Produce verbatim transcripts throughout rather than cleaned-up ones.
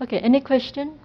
Okay, any question?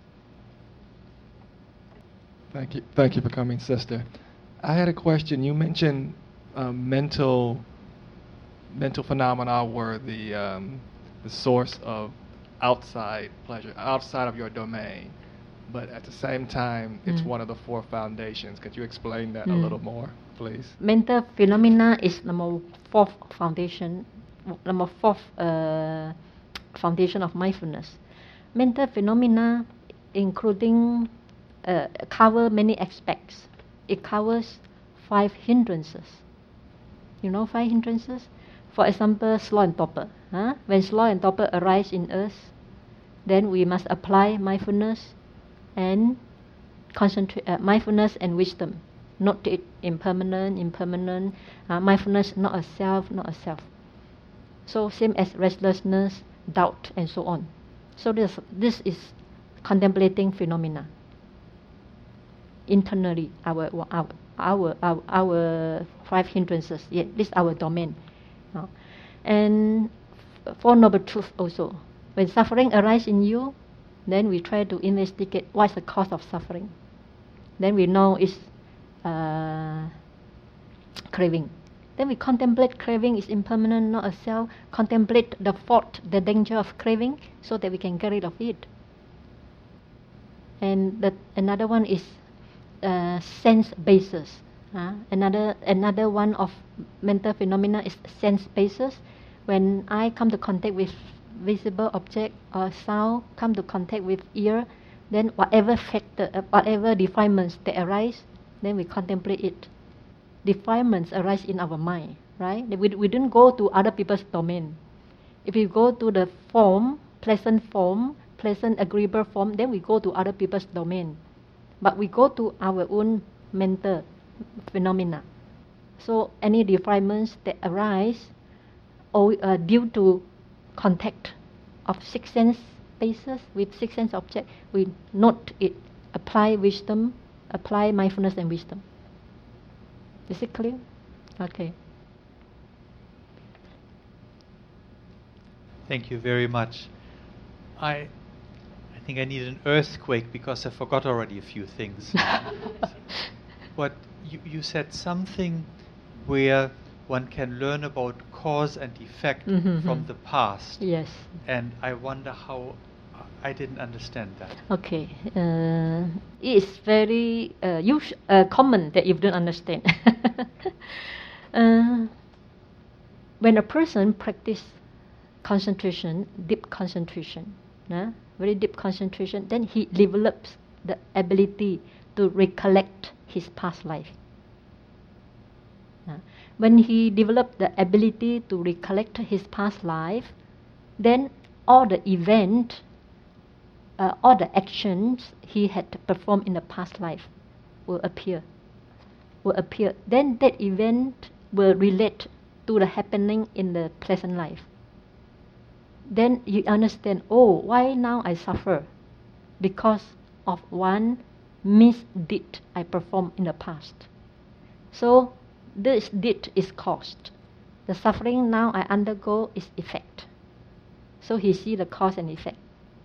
Thank you. Thank you for coming, sister. I had a question. You mentioned um, mental mental phenomena were the um, the source of outside pleasure, outside of your domain. But at the same time, it's Mm. one of the four foundations. Could you explain that a Mm. little more, please? Mental phenomena is number fourth foundation, number fourth uh, foundation of mindfulness. Mental phenomena, including uh, cover many aspects. It covers five hindrances. You know five hindrances? For example, slow and torpor. Huh? When slow and torpor arise in us, then we must apply mindfulness and concentrate uh, mindfulness and wisdom. Not it impermanent, impermanent. Uh, mindfulness not a self, not a self. So same as restlessness, doubt, and so on. So this this is contemplating phenomena. Internally, our our our our, our five hindrances. Yeah, this is our domain. Uh, and Four Noble Truths also. When suffering arises in you, then we try to investigate what's the cause of suffering. Then we know it's uh, craving. Then we contemplate craving is impermanent, not a self. Contemplate the fault, the danger of craving, so that we can get rid of it. And the, another one is uh, sense basis. Uh, another another one of mental phenomena is sense basis. When I come to contact with visible object or sound, come to contact with ear, then whatever factor, uh, whatever defilements that arise, then we contemplate it. Defilements arise in our mind, right? We, we don't go to other people's domain. If we go to the form, pleasant form, pleasant agreeable form, then we go to other people's domain. But we go to our own mental phenomena. So any defilements that arise or uh, due to contact of six sense bases with six sense object, we note it, apply wisdom, apply mindfulness and wisdom. Is it clear? Okay. Thank you very much. I I think I need an earthquake because I forgot already a few things. But you, you said something where one can learn about cause and effect Mm-hmm. from the past. Yes. And I wonder how I didn't understand that. Okay. Uh, it is very uh, us- uh, common that you don't understand. uh, when a person practice concentration, deep concentration, uh, very deep concentration, then he develops the ability to recollect his past life. Uh, when he developed the ability to recollect his past life, then all the event, uh, all the actions he had performed in the past life will appear. Will appear. Then that event will relate to the happening in the present life. Then you understand, oh, why now I suffer? Because of one misdeed I performed in the past. So this deed is caused. The suffering now I undergo is effect. So he see the cause and effect.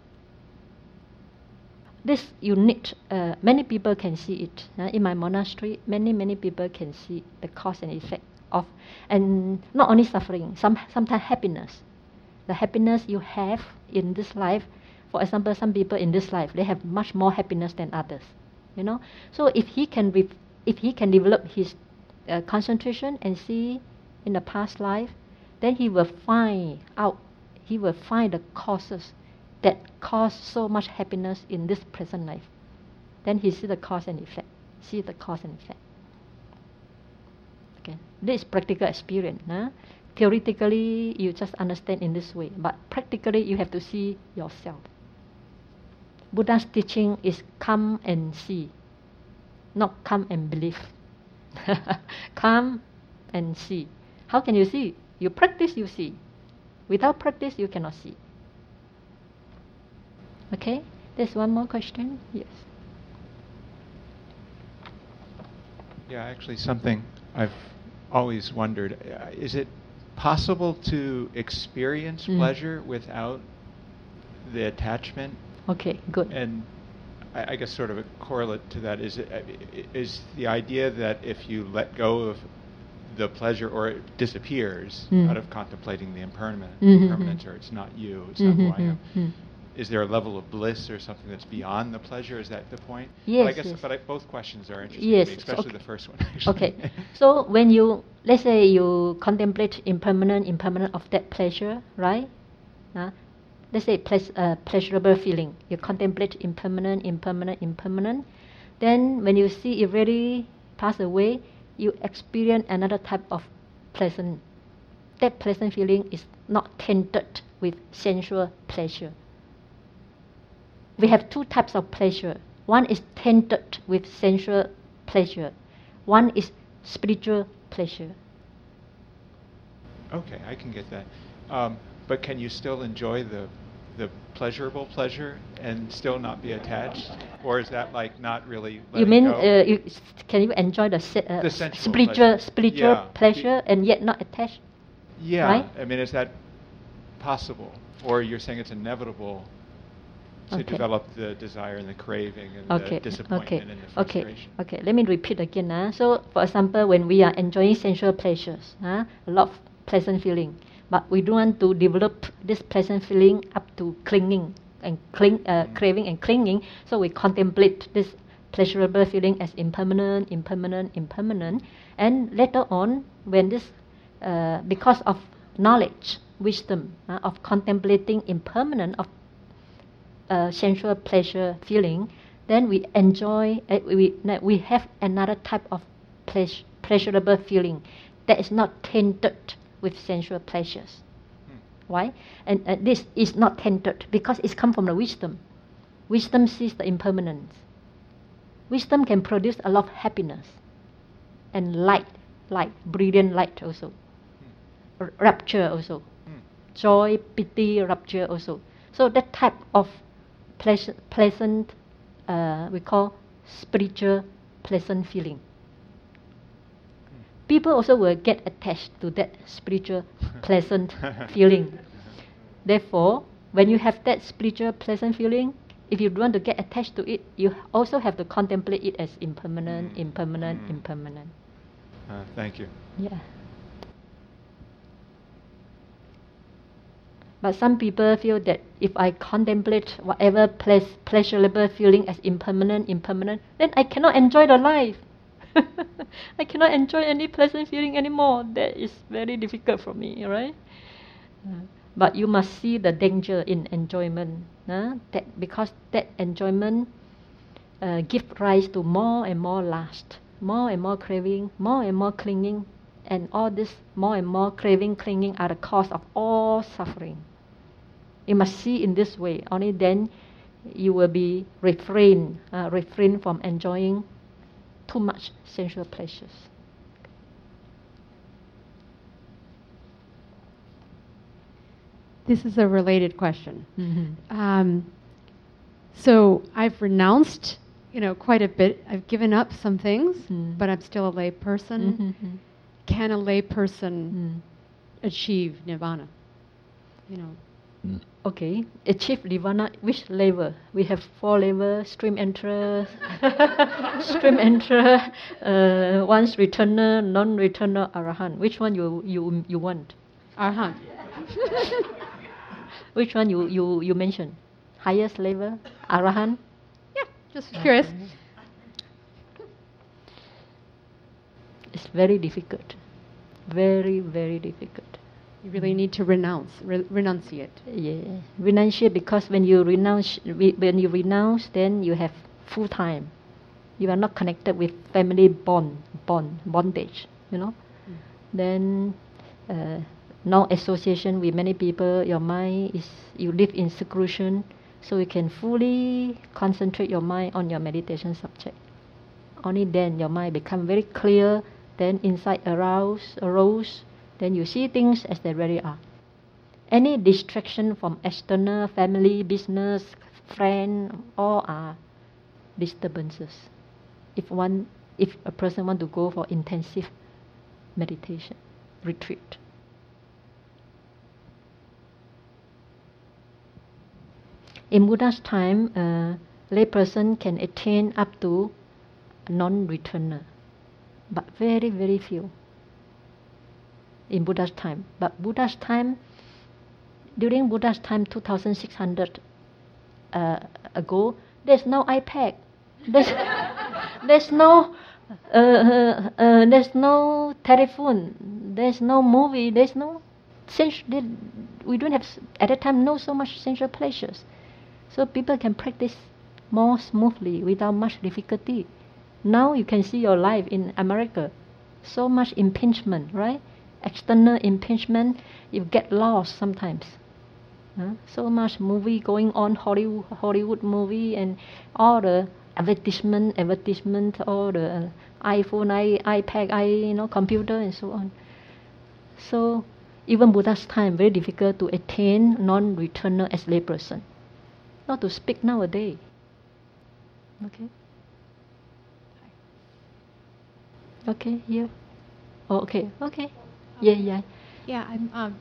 This you need, uh, many people can see it. Uh, in my monastery, many, many people can see the cause and effect of, and not only suffering, some sometimes happiness. The happiness you have in this life, for example, some people in this life, they have much more happiness than others. You know, so if he can, re- if he can develop his uh, concentration and see in the past life, then he will find out, he will find the causes that cause so much happiness in this present life. Then he see the cause and effect. See the cause and effect. Okay, this is practical experience. Huh? Theoretically, you just understand in this way, but practically, you have to see yourself. Buddha's teaching is come and see, not come and believe. Come and see. How can you see? You practice, you see. Without practice, you cannot see. Okay, there's one more question. Yes. Yeah, actually, something I've always wondered: uh, is it possible to experience Mm. pleasure without the attachment Okay, good. And I, I guess sort of a correlate to that is, is the idea that if you let go of the pleasure, or it disappears Mm. out of contemplating the impermanent, Mhm. impermanence, or it's not you, it's not who I am. Mhm. Is there a level of bliss or something that's beyond the pleasure? Is that the point? Yes, Well, I guess, yes. but I, both questions are interesting Yes, to me, so especially okay. the first one. Actually. Okay, so when you, let's say you contemplate impermanent, impermanent of that pleasure, right? Uh, let's say pleas- uh, pleasurable feeling. You contemplate impermanent, impermanent, impermanent. Then when you see it really pass away, you experience another type of pleasant. That pleasant feeling is not tainted with sensual pleasure. We have two types of pleasure. One is tainted with sensual pleasure. One is spiritual pleasure. Okay, I can get that. Um, but can you still enjoy the the pleasurable pleasure and still not be attached, or is that like not really letting You mean go? uh, you, can you enjoy the, se- uh, The sensual spiritual pleasure. spiritual Yeah. pleasure and yet not attached? Yeah, right? I mean, is that possible, or you're saying it's inevitable to Okay. develop the desire and the craving and Okay, the disappointment okay, and the okay, frustration? okay. Let me repeat again. Uh. So, for example, when we are enjoying sensual pleasures, uh, a lot of pleasant feeling, but we don't want to develop this pleasant feeling up to clinging and cling, uh, Mm. craving and clinging. So we contemplate this pleasurable feeling as impermanent, impermanent, impermanent, and later on, when this, uh, because of knowledge, wisdom uh, of contemplating impermanent of uh, sensual pleasure feeling, then we enjoy, uh, we, we have another type of pleas- pleasurable feeling that is not tainted with sensual pleasures. Hmm. Why? And uh, this is not tainted because it's come from the wisdom. Wisdom sees the impermanence. Wisdom can produce a lot of happiness and light, light, brilliant light also. Hmm. R- rapture also. Hmm. Joy, pity, rapture also. So that type of pleas- pleasant, uh, we call spiritual pleasant feeling. People also will get attached to that spiritual pleasant feeling. Therefore, when you have that spiritual pleasant feeling, if you want to get attached to it, you also have to contemplate it as impermanent, Mm. impermanent, Mm. impermanent. Uh, thank you. Yeah. But some people feel that if I contemplate whatever pleas- pleasurable feeling as impermanent, impermanent, then I cannot enjoy the life. I cannot enjoy any pleasant feeling anymore. That is very difficult for me, right? Uh, but you must see the danger in enjoyment, uh, that because that enjoyment uh, gives rise to more and more lust, more and more craving, more and more clinging, and all this more and more craving, clinging are the cause of all suffering. You must see in this way. Only then you will be refrain, uh, refrain from enjoying too much sensual pleasures. This is a related question. Mm-hmm. Um, so I've renounced, you know, quite a bit. I've given up some things, Mm. but I'm still a lay person. Mm-hmm. Can a lay person Mm. achieve nirvana? You know. Okay, achieve nirvana, which level? We have four levels: stream enterer, stream enterer, uh, once returner, non-returner, arahant. Which one you you you want? Arhat. Which one you you you mentioned? Highest level, arahant. Yeah, just curious. It's very difficult, very very difficult. You really need to renounce, re- renunciate. Yeah, renunciate, because when you renounce, when you renounce, then you have full time. You are not connected with family bond, bond, bondage. You know. Mm. Then, uh, no association with many people. Your mind is, you live in seclusion, so you can fully concentrate your mind on your meditation subject. Only then your mind become very clear. Then insight arouse, arose. Then you see things as they really are. Any distraction from external, family, business, friend, all are disturbances. If one, if a person want to go for intensive meditation, retreat. In Buddha's time, a layperson can attain up to non-returner, but very, very few in Buddha's time. But Buddha's time, during Buddha's time, two thousand six hundred uh, ago, there's no iPad, there's, there's no uh, uh, uh, there's no telephone, there's no movie, there's no sense. We don't have at that time no so much sensual pleasures, so people can practice more smoothly without much difficulty. Now you can see your life in America, so much impingement, right? External impingement, you get lost sometimes. Huh? So much movie going on, Hollywood, Hollywood movie, and all the advertisement, advertisement, all the iPhone, i iPad, i you know, computer, and so on. So even Buddha's time, very difficult to attain non-returner as layperson. Not to speak nowadays. Okay. Okay, here. Oh, okay, okay. Yeah, yeah. Yeah, I'm. Um,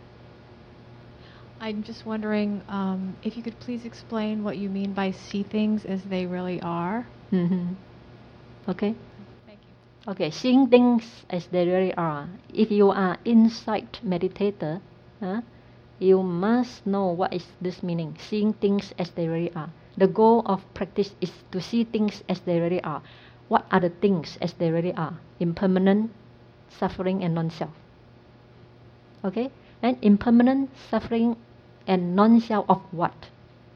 I'm just wondering um, if you could please explain what you mean by see things as they really are. Mm-hmm. Okay. Thank you. Okay, seeing things as they really are. If you are insight meditator, huh, you must know what is this meaning. Seeing things as they really are. The goal of practice is to see things as they really are. What are the things as they really are? Impermanent, suffering, and non-self. Okay? And impermanent, suffering, and non-self of what?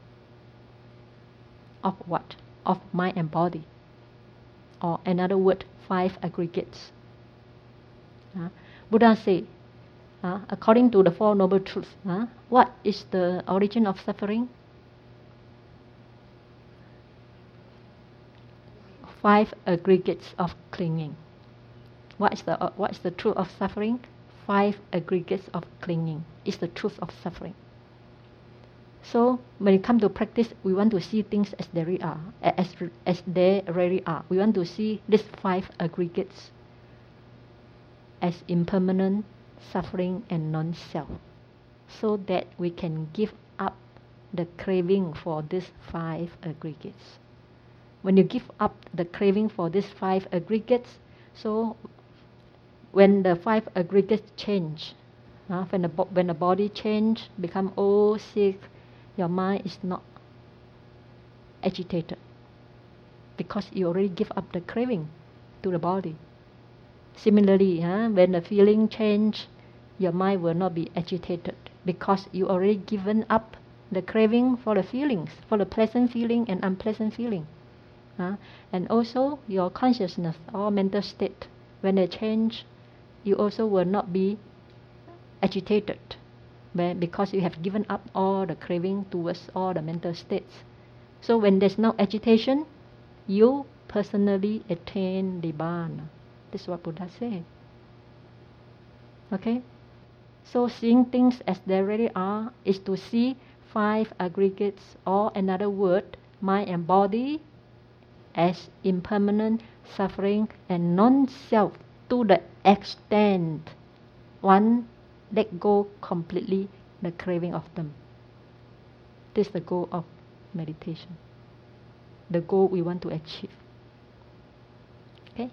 Of what? Of mind and body. Or another word, five aggregates. Uh, Buddha said, uh, according to the Four Noble Truths, uh, what is the origin of suffering? Five aggregates of clinging. What is the uh, what is the truth of suffering? Five aggregates of clinging is the truth of suffering. So when it comes to practice, we want to see things as they really are, as as they really are. We want to see these five aggregates as impermanent, suffering, and non-self, so that we can give up the craving for these five aggregates. When you give up the craving for these five aggregates, so when the five aggregates change, uh, when the bo- when the body change, become old, sick, your mind is not agitated because you already give up the craving to the body. Similarly, uh, when the feeling change, your mind will not be agitated because you already given up the craving for the feelings, for the pleasant feeling and unpleasant feeling. Uh, and also your consciousness or mental state, when they change, you also will not be agitated because you have given up all the craving towards all the mental states. So when there's no agitation, you personally attain Nibbana. This is what Buddha said. Okay? So seeing things as they really are is to see five aggregates, or another word, mind and body, as impermanent, suffering, and non-self, to the extent one let go completely the craving of them. This is the goal of meditation, the goal we want to achieve. Okay?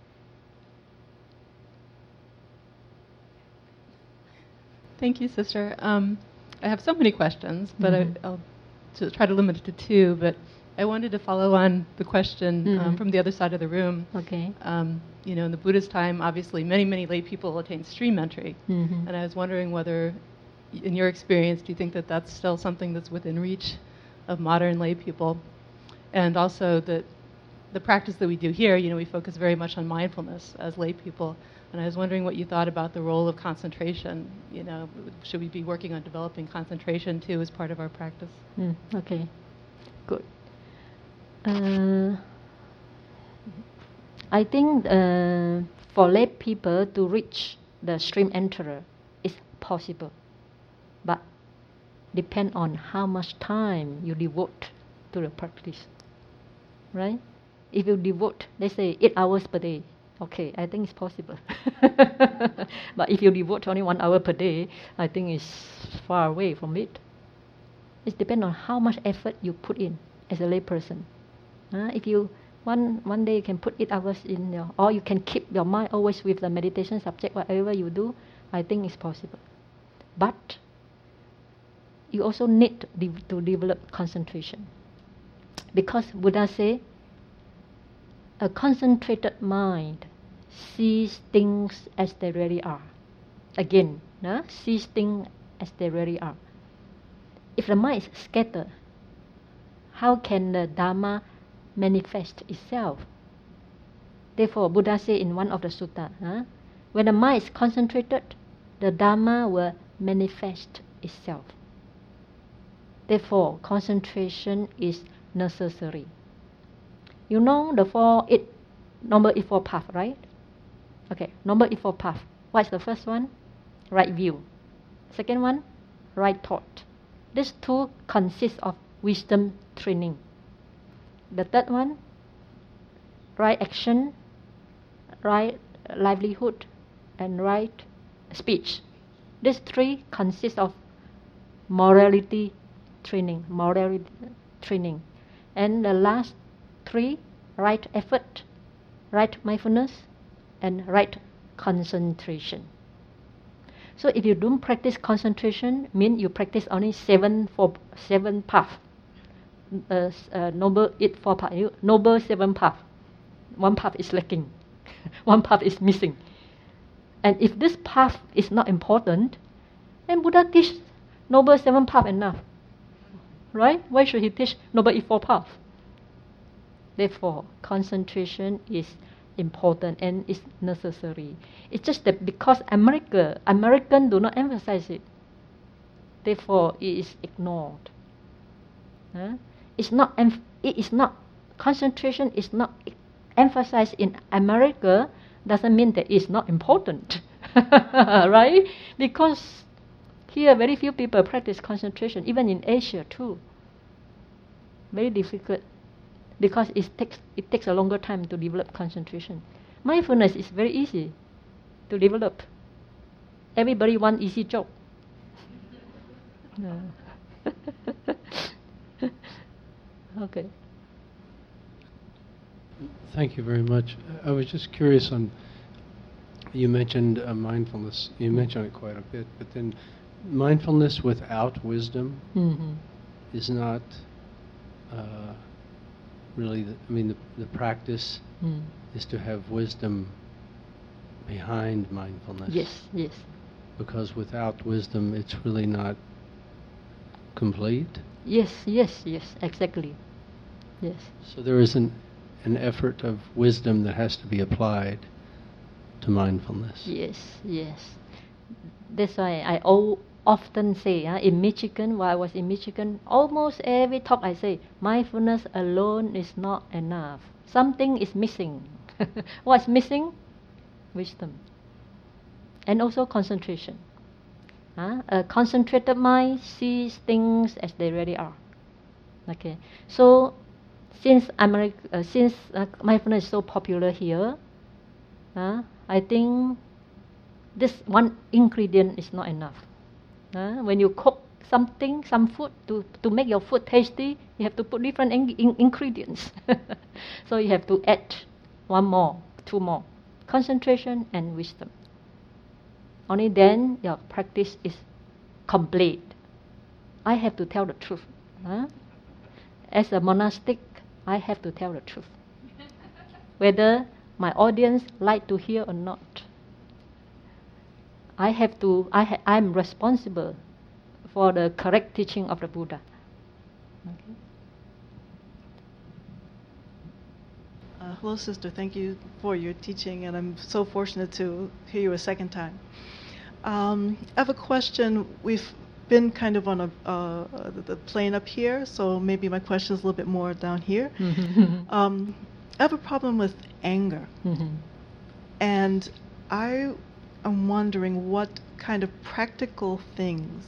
Thank you, Sister. Um, I have so many questions, but Mm-hmm. I, I'll to try to limit it to two. But I wanted to follow on the question Mm-hmm. um, from the other side of the room. Okay. Um, you know, in the Buddha's time, obviously, many, many lay people attained stream entry. Mm-hmm. And I was wondering whether, in your experience, do you think that that's still something that's within reach of modern lay people? And also that the practice that we do here, you know, we focus very much on mindfulness as lay people. And I was wondering what you thought about the role of concentration. You know, should we be working on developing concentration too as part of our practice? Mm, okay, good. Uh, I think uh, for lay people to reach the stream enterer is possible, but depend on how much time you devote to the practice, right? If you devote, let's say, eight hours per day, okay, I think it's possible. But if you devote only one hour per day, I think it's far away from it. It depends on how much effort you put in as a layperson. Uh, if you one one day you can put eight hours in your, or you can keep your mind always with the meditation subject, whatever you do, I think it's possible. But you also need to, de- to develop concentration. Because Buddha say, a concentrated mind sees things as they really are. Again, uh, sees things as they really are. If the mind is scattered, how can the Dharma manifest itself? Therefore, Buddha said in one of the sutta, huh, when the mind is concentrated, the Dharma will manifest itself. Therefore, concentration is necessary. You know the four eight Noble Eightfold Path, right? Okay, Noble Eightfold Path. What's the first one? Right view. Second one, right thought. These two consist of wisdom training. The third one, right action, right livelihood, and right speech. These three consist of morality training, morality training. And the last three, right effort, right mindfulness, and right concentration. So if you don't practice concentration, mean you practice only seven for seven path, uh, uh, noble eightfold path, noble seven path. One path is lacking, one path is missing. And if this path is not important, then Buddha teach noble seven path enough, right? Why should he teach noble eightfold path? Therefore, concentration is important and is necessary. It's just that because America, Americans do not emphasize it, therefore it is ignored. Huh? It's not. It is not. Concentration is not emphasized in America. Doesn't mean that it's not important, right? Because here very few people practice concentration, even in Asia too. Very difficult. Because it takes it takes a longer time to develop concentration. Mindfulness is very easy to develop. Everybody wants easy job. Okay. Thank you very much. I was just curious on, you mentioned uh, mindfulness. You mentioned it quite a bit, but then mindfulness without wisdom Mm-hmm. is not uh, really, the, I mean, the, the practice Mm. is to have wisdom behind mindfulness. Yes, yes. Because without wisdom, it's really not complete. Yes, yes, yes, exactly. Yes. So there is an, an effort of wisdom that has to be applied to mindfulness. Yes, yes. That's why I o- often say, uh, in Michigan, while I was in Michigan, almost every talk I say, mindfulness alone is not enough. Something is missing. What's missing? Wisdom. And also concentration. Uh, a concentrated mind sees things as they really are. Okay. So, since America, uh, since uh, mindfulness is so popular here, uh, I think this one ingredient is not enough. Uh, when you cook something, some food, to, to make your food tasty, you have to put different in- in- ingredients. So you have to add one more, two more. Concentration and wisdom. Only then your practice is complete. I have to tell the truth. Huh? As a monastic, I have to tell the truth. Whether my audience like to hear or not. I have to, I ha- I'm responsible for the correct teaching of the Buddha. Okay. Uh, hello, sister. Thank you for your teaching, and I'm so fortunate to hear you a second time. Um, I have a question. We've been kind of on a uh, the, the plane up here, so maybe my question is a little bit more down here. um, I have a problem with anger, Mm-hmm. and I am wondering what kind of practical things.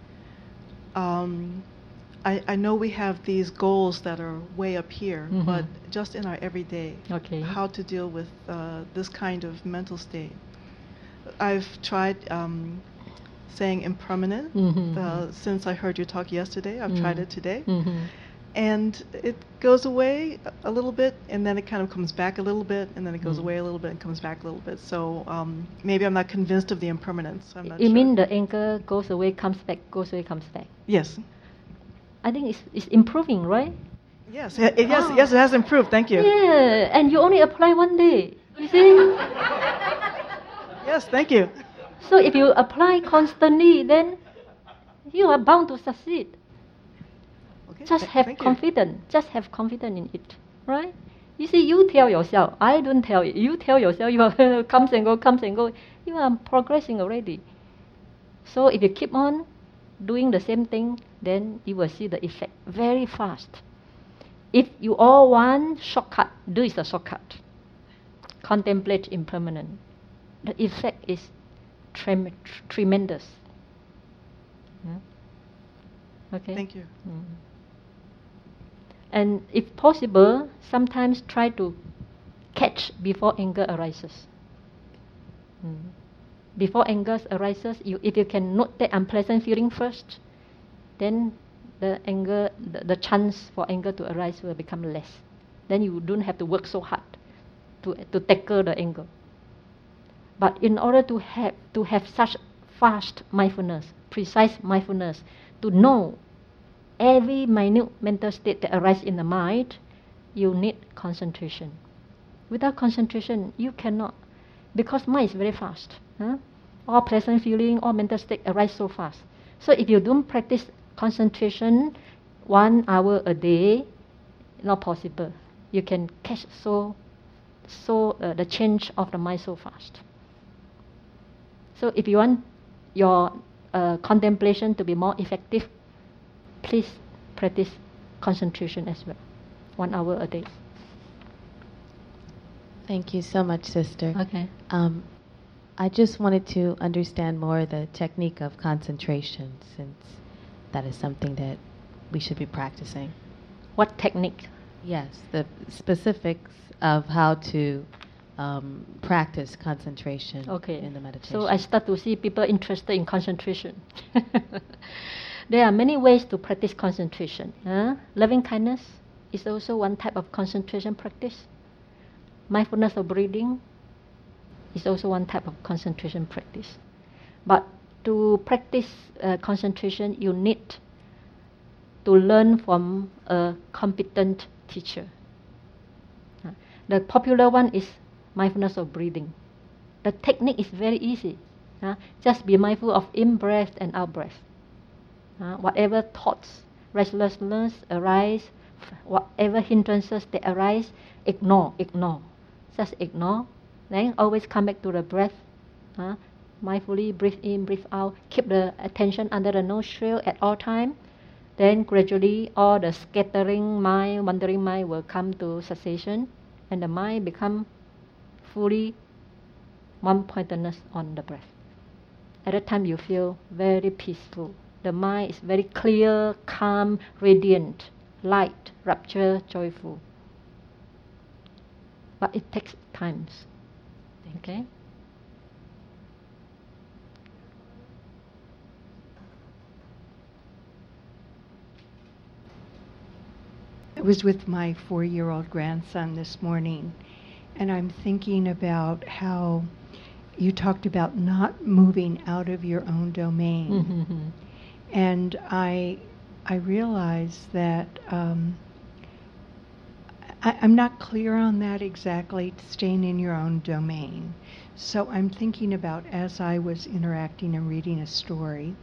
Um, I, I know we have these goals that are way up here, Mhm. but just in our everyday, Okay. how to deal with uh, this kind of mental state. I've tried um, saying impermanent. Mhm. Uh, since I heard you talk yesterday, I've Mm. tried it today. Mhm. And it goes away a- a little bit, and then it kind of comes back a little bit, and then it goes Mm. away a little bit and comes back a little bit. So um, maybe I'm not convinced of the impermanence. I'm not You sure. mean the anger goes away, comes back, goes away, comes back? Yes. I think it's, it's improving, right? Yes. It, it- yes. Oh. Yes. It has improved. Thank you. Yeah, and you only apply one day. You see? Yes. Thank you. So if you apply constantly, then you are bound to succeed. Okay. Just th- have thank you. confidence. Just have confidence in it, right? You see, you tell yourself. I don't tell you. You tell yourself. You are comes and go, comes and go. You are progressing already. So if you keep on doing the same thing, then you will see the effect very fast. If you all want shortcut, do is a shortcut. Contemplate impermanent. The effect is trem- tr- tremendous. Yeah? Okay. Thank you. Mm. And if possible, sometimes try to catch before anger arises. Mm. Before anger arises, you, if you can note that unpleasant feeling first, then the anger, the, the chance for anger to arise will become less. Then you don't have to work so hard to to tackle the anger. But in order to have to have such fast mindfulness, precise mindfulness, to know every minute mental state that arises in the mind, you need concentration. Without concentration, you cannot, because mind is very fast. Huh? All pleasant feeling, all mental state arise so fast. So if you don't practice concentration one hour a day, not possible. You can catch so, so uh, the change of the mind so fast. So if you want your uh, contemplation to be more effective, please practice concentration as well, one hour a day. Thank you so much, sister. Okay. Um, I just wanted to understand more the technique of concentration, since that is something that we should be practicing. What technique? Yes, the specifics of how to um, practice concentration Okay. in the meditation. So I start to see people interested in concentration. There are many ways to practice concentration. Huh? Loving kindness is also one type of concentration practice. Mindfulness of breathing is also one type of concentration practice. But to practice uh, concentration, you need to learn from a competent teacher. Uh, The popular one is mindfulness of breathing. The technique is very easy. Uh, just be mindful of in-breath and out-breath. Uh, whatever thoughts, restlessness arise, f- whatever hindrances that arise, ignore, ignore. Just ignore. Then always come back to the breath. Uh, mindfully breathe in, breathe out. Keep the attention under the nostril at all time. Then gradually all the scattering mind, wandering mind will come to cessation, and the mind become fully one-pointedness on the breath. At that time you feel very peaceful. The mind is very clear, calm, radiant, light, rapture, joyful. But it takes times. Okay? I was with my four-year-old grandson this morning, and I'm thinking about how you talked about not moving out of your own domain. Mm-hmm. And I, I realize that um, I, I'm not clear on that exactly, staying in your own domain. So I'm thinking about, as I was interacting and reading a story,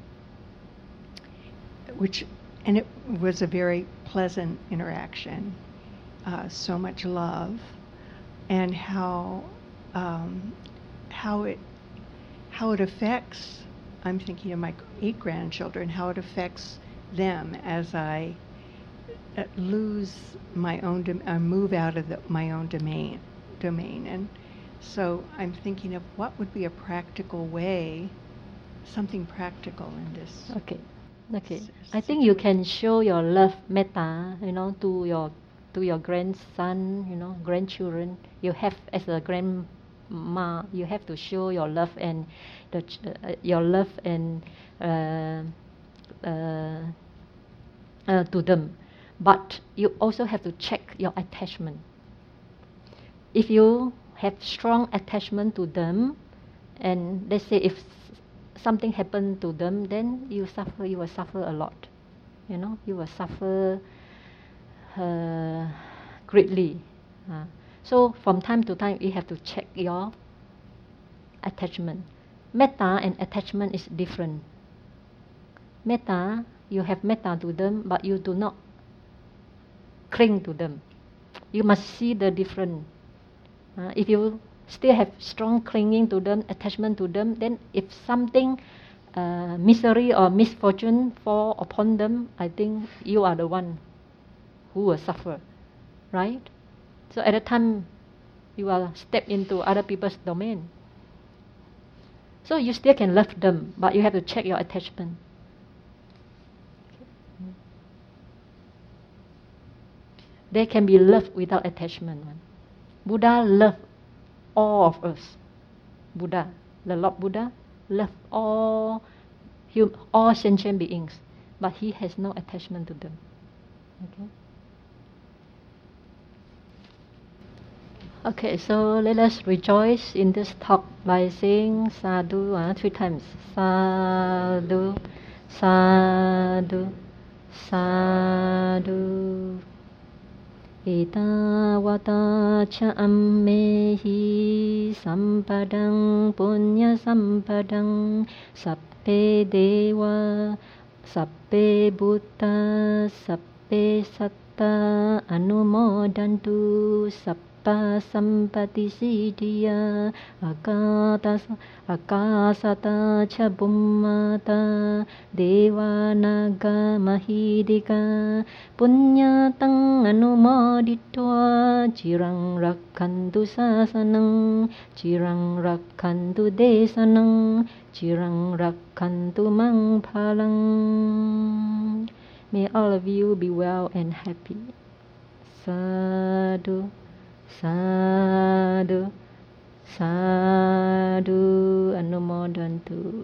which, and it was a very pleasant interaction, uh, so much love, and how um, how it how it affects. I'm thinking of my eight grandchildren, how it affects them as I uh, lose my own, dom- uh, move out of the, my own domain, domain, and so I'm thinking of what would be a practical way, something practical in this. Okay. Okay. I think you can show your love, metta, you know, to your to your grandson, you know, grandchildren. You have as a grand ma. You have to show your love and the ch- uh, your love and uh, uh, uh, to them. But you also have to check your attachment. If you have strong attachment to them, and let's say if something happened to them, then you suffer. You will suffer a lot. You know, you will suffer uh, greatly. Uh, so from time to time, you have to check your attachment. Metta and attachment is different. Metta, you have metta to them, but you do not cling to them. You must see the difference. Uh, if you still have strong clinging to them, attachment to them, then if something uh, misery or misfortune fall upon them, I think you are the one who will suffer, right? So at the time, you will step into other people's domain. So you still can love them, but you have to check your attachment. There can be love without attachment. Buddha loved all of us. Buddha, the Lord Buddha, loved all hum, all sentient beings, but he has no attachment to them. Okay. Okay, so let us rejoice in this talk by saying sadhu uh, three times. Sadhu, sadhu, sadhu. Etavata cha ammehi sampadang punya sampadang sappe deva sappe bhuta sappe satta anumodantu sappe sampati siddhya akata akasata cha bummata devanaga mahidika punyatang anumoditva cirang rakkantu sasanang cirang rakkantu desanang cirang rakkantu mang phalang. May all of you be well and happy. Sadhu, sadhu, sadhu, anumodantu.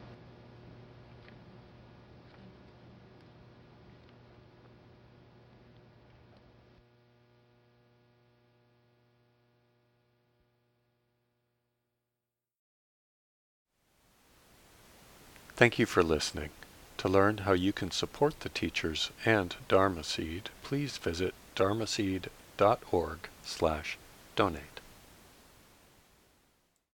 Thank you for listening. To learn how you can support the teachers and Dharma Seed, please visit dharmaseed dot org slash donate.